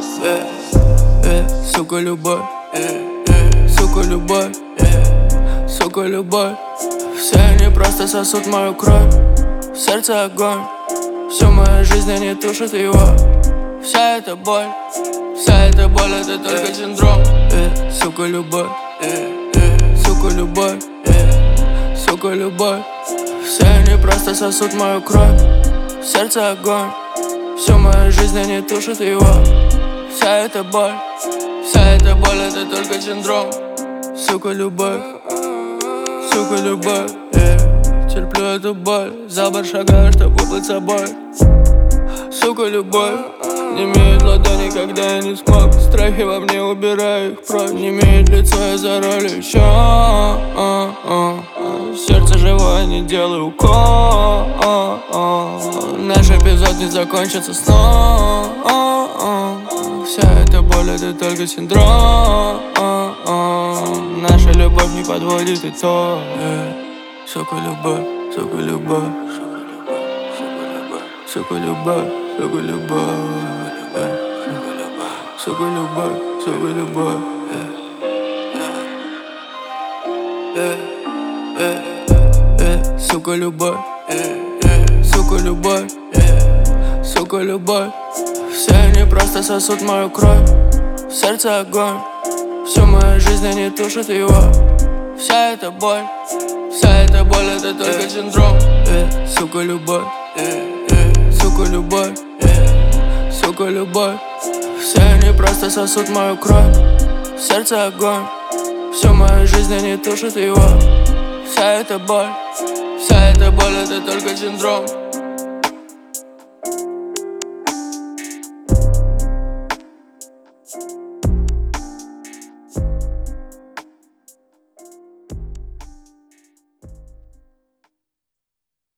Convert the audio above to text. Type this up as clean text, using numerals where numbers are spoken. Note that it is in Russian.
Сука, любовь, сука, любовь, сука, любовь. Все они просто сосут мою кровь. В сердце огонь. Всю мою жизнь они тушат его. Вся эта боль, это только синдром. Сука, любовь, сука, любовь, сука, любовь. Все они просто сосут мою кровь. В сердце огонь. Всю мою жизнь они тушат его. Вся эта боль, это только синдром. Сука, любовь, сука, любовь, терплю эту боль. За борт шагаю, чтоб выплыть собой. Сука, любовь, не имеет ладони, когда я не смог. Страхи во мне, убираю их прочь. Не имеет лицо, я за роль еще. Сердце живое, не делаю укол. Наш эпизод не закончится снова. Вся эта боль, это только синдром. Наша любовь не подводит итог. Сука, любовь, сука, любовь, сука, любовь, сука, любовь, сука, любовь, сука, любовь. Сука, любовь, сука, любовь, сука, любовь. Все они просто сосут мою кровь. В сердце огонь. Всю мою жизнь они тушат его. Вся эта боль, это только синдром. Сука, любовь, сука, любовь, сука, любовь. Все они просто сосут мою кровь. В сердце огонь. Всю мою жизнь они тушат его. Вся эта боль, это только синдром.